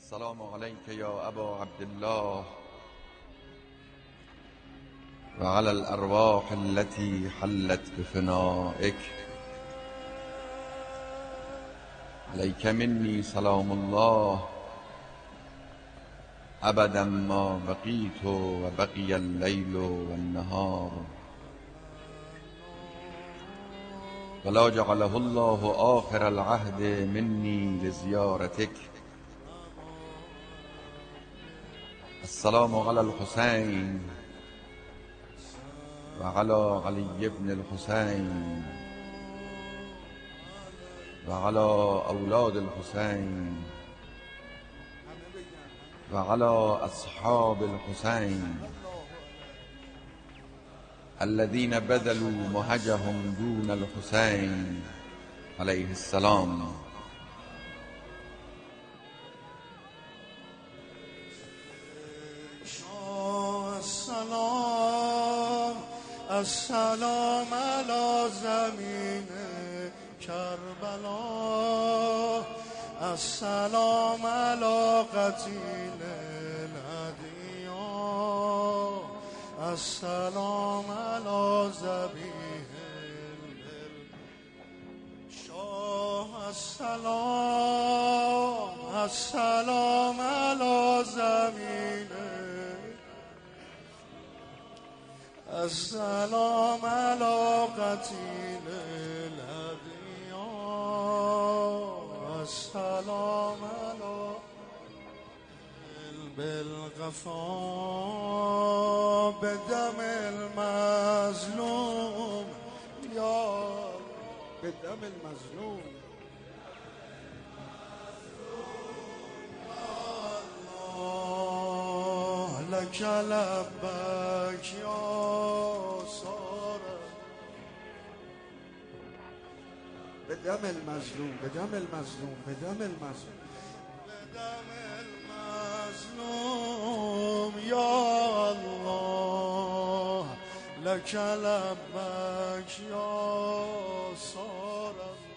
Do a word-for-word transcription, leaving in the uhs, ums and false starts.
السلام عليك يا أبا عبد الله وعلى الأرواح التي حلت بفنائك. عليك مني سلام الله أبدا ما بقيت وبقي الليل والنهار، ولا جعله الله آخر العهد مني لزيارتك. السلام على الحسين وعلى علي بن الحسين وعلى أولاد الحسين وعلى أصحاب الحسين الذين بذلوا مهجهم دون الحسين عليه السلام. السلام السلام على زمین کربلا، السلام على قتیل الهدیان، السلام على ذبیح شاه، السلام السلام على زمین، السلام على قتیل الهدیان، السلام على بالغفا بدم المظلوم یا بدم المظلوم الله لك لبک یا بدم المظلوم بدم المظلوم بدم المظلوم بدم المظلوم یا الله لك لبک یا صار